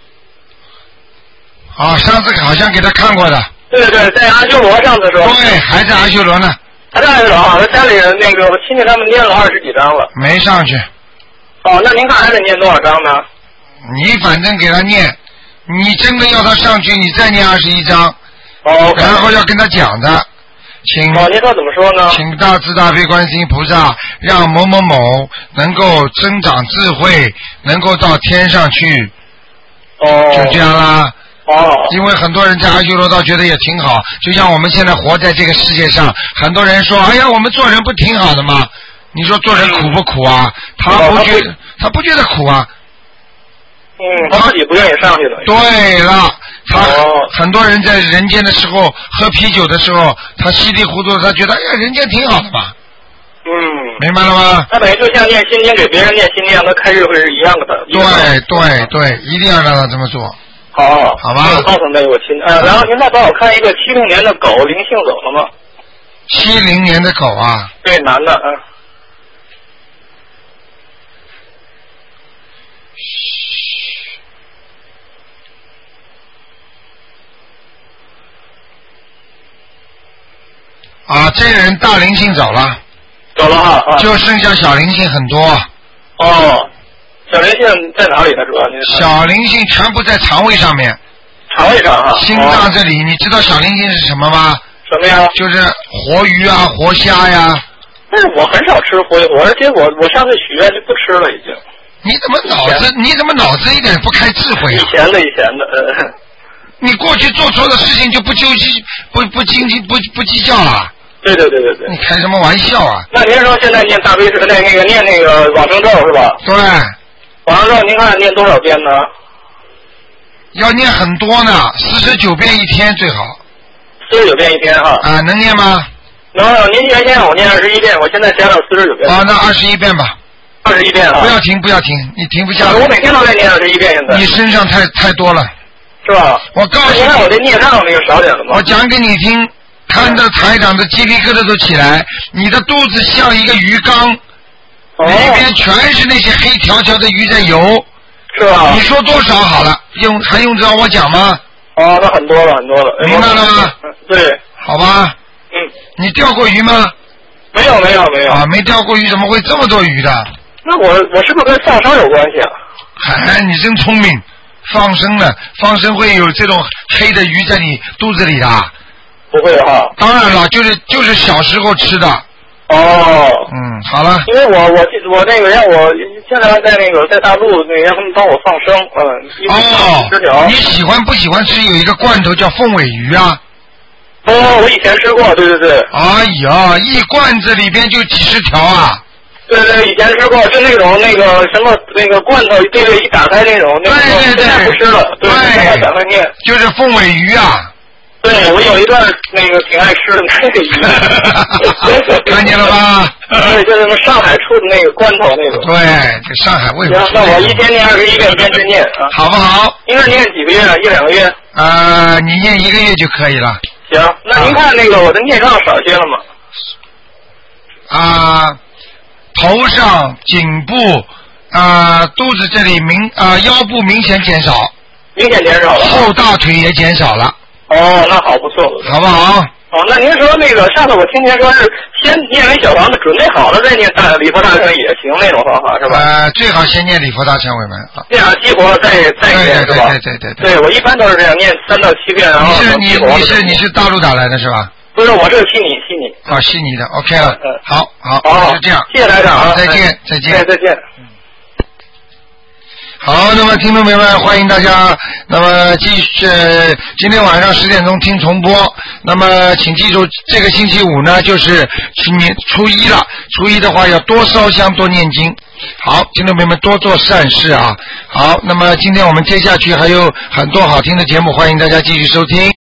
啊，上次好像给他看过的。
对对，在阿修罗上次说。
对，还在阿修罗呢。
还在阿修罗啊，他家里人那个我亲戚他们念了二十几张了。
没上去。
哦，那您看还得念多少张呢？
你反正给他念，你真的要他上去，你再念二十一章。
哦。
然后要跟他讲的，请。
哦，您说怎么说呢？
请大慈大悲观世音菩萨让某某某能够增长智慧，能够到天上去。
哦。
就这样啦。
哦。
因为很多人在阿修罗道觉得也挺好，就像我们现在活在这个世界上，很多人说：“哎呀，我们做人不挺好的吗？”你说做人苦不苦啊？他不觉得，他不觉得苦啊。
嗯，他自己不愿意上去的。
对了，他、
哦、
很多人在人间的时候喝啤酒的时候，他稀里糊涂，他觉得哎呀，人间挺好的嘛。
嗯。
明白了吗？
他等于就像念心经给别人念心经，让他开智慧是一样的。
对对对，一定要让他这么做。
好，
好吧。
我告诉那个我亲，呃，然后您再帮我看一个七零年的狗，灵性走了吗？
七零年的狗啊。
对，男的，嗯。
啊，这个人大灵性走了。
走了哈。啊、
就剩下小灵性很多。
哦，小灵性在哪里呢？主要您。
小灵性全部在肠胃上面。
肠胃上啊。
心脏这里，哦、你知道小灵性是什么吗？
什么呀？
就是活鱼啊，活虾呀。
但是我很少吃活鱼，而且我我上次许愿就不吃了已经。
你怎么脑子你怎么脑子一点不开智慧啊？
以前的以前的，呃。
你过去做错的事情就不纠结不不斤斤不不计较了。
对对对对对。
你开什么玩笑啊？
那您说现在念大悲咒，那那个念那个往生咒是吧？
对。
往生咒您看念多少遍呢？
要念很多呢，四十九遍一天最好。
四十九遍一天哈。
啊，能念吗？
能，您原先让我念二十一遍，我现在加到四十九遍。
啊，那二十一遍吧。
二十一遍啊！
不要停，不要停，你停不下来。
我每天都在念二十一遍，现在。
你身上太太多了。
是吧？
我告诉你，
你看我这孽障那个少点了吗？
我讲给你听，看着台长的鸡皮疙瘩都起来，你的肚子像一个鱼缸，
哦、
里边全是那些黑条条的鱼在游。
是吧？
你说多少好了？用还用得着我讲吗？
哦，那很多了，很多了。
明白了吗？
对。
好吧。
嗯。
你钓过鱼吗？
没有，没有，没有。
啊，没钓过鱼，怎么会这么多鱼的？
那我我是不是跟放生有关系啊？
哎，你真聪明，放生了，放生会有这种黑的鱼在你肚子里的？
不会哈。
当然了，就是就是小时候吃的。
哦。
嗯，好了。
因为我我我那个让我现在在那个在大陆那个让他们帮我放生，嗯。
哦。
十条。
你喜欢不喜欢吃有一个罐头叫凤尾鱼啊？
哦，我以前吃过，对对对。
哎呀，一罐子里边就几十条啊！
对对，以前吃过，就那种那个什么那个罐头，对对，一打开那种，那个
对对对，
现在不吃了，对，对赶快念。
就是凤尾鱼啊！
对，我有一段那个挺爱吃的那个鱼。
看见了吧？
对，就是什么上海出的那个罐头那种。
对，这上海为什么？
那我一天念二十一遍，坚持念啊。
好不好？
应该念几个月？一两个月？
呃，你念一个月就可以了。
行，那您看那个我的孽障少些了吗？
啊，头上、颈部、啊肚子这里明啊腰部明显减少，
明显减少了。
后大腿也减少了。
哦，那好，不错，
好不好？
哦，那您说那个上次我听您说是先念完小房子准备好了再念大礼佛大忏也行那种方法是吧？
呃，最好先念礼佛大忏悔文啊。
念完激活再再念是吧？
对对对对
对，我一般都是这样念三到七遍，然后
你是你你是你是大陆打来的是吧？
不是，我这是悉尼悉尼。
啊，悉尼的 OK 了。嗯。好好，
好，
就这样。
谢谢台长。
好，再见再见。
再见。
好，那么听众朋友们，欢迎大家，那么继续，呃、今天晚上十点钟听重播。那么请记住，这个星期五呢就是新年初一了，初一的话要多烧香多念经。好，听众朋友们多做善事啊。好，那么今天我们接下去还有很多好听的节目，欢迎大家继续收听。